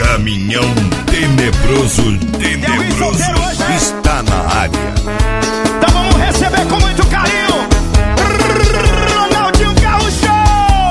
Caminhão tenebroso está na área. Então vamos receber com muito carinho Ronaldinho Gaúcho.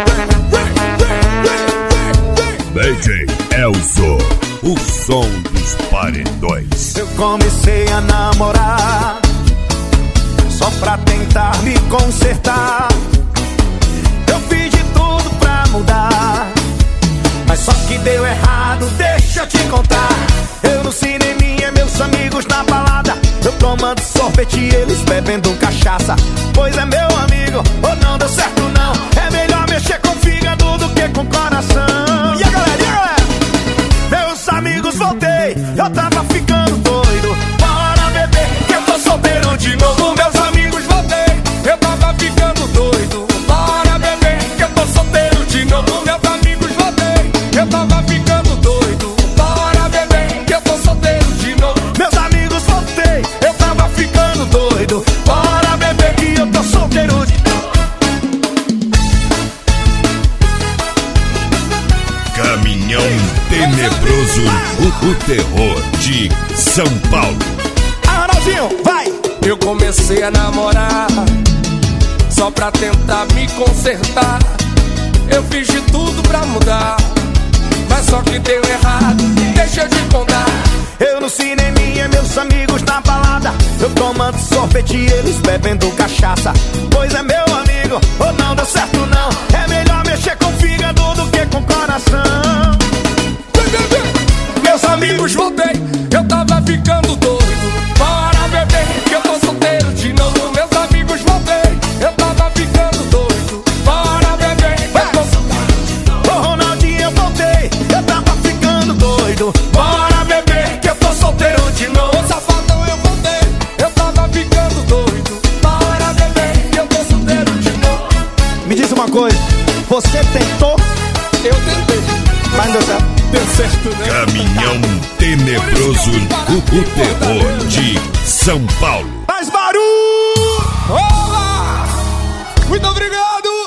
DJ Elzo, o som dos paredões. Eu comecei a namorar só pra tentar me consertar. Eu fiz de tudo pra mudar, mas só que deu errado, deixa eu te contar. Eu no cineminha, meus amigos na balada, eu tomando sorvete e eles bebendo cachaça. Pois é, meu amigo, ou não deu certo não. É melhor mexer com o fígado do que com o coração. E a galera, meus amigos, voltei, eu tava ficando doido. Bora beber, que eu tô solteiro de novo. Meus amigos, voltei, eu tava ficando doido. Bora beber, que eu tô solteiro de novo. Meus amigos, voltei, eu tava ficando doido. Bora beber, que eu tô solteiro de novo. Meus amigos, voltei, eu tava ficando doido. Bora beber, que eu tô solteiro de novo. Caminhão tenebroso, o terror de São Paulo. Ronaldinho, vai! Eu comecei a namorar só pra tentar me consertar. Eu fiz de tudo pra mudar, mas só que deu errado, deixa eu te contar. Eu no cineminha, meus amigos na balada, eu tomando sorvete e eles bebendo cachaça. Pois é, meu amigo, ou não deu certo não. É melhor mexer com o fígado do que com o coração. Meus amigos, voltei, eu tava ficando doido. Bora beber, que eu tô solteiro de novo. Meus amigos, voltei, eu tava ficando doido. Bora beber, que eu tô solteiro de novo. Ô Ronaldinho, eu voltei, eu tava ficando doido. Bora beber, que eu tô solteiro de novo. Safadão, eu voltei, eu tava ficando doido. Bora beber, que eu tô solteiro de novo. Me diz uma coisa, você tentou, Eu tentei, mas não deu certo. deu certo, né? Caminhão tenebroso, o terror de São Paulo. Faz barulho! Olá! Muito obrigado!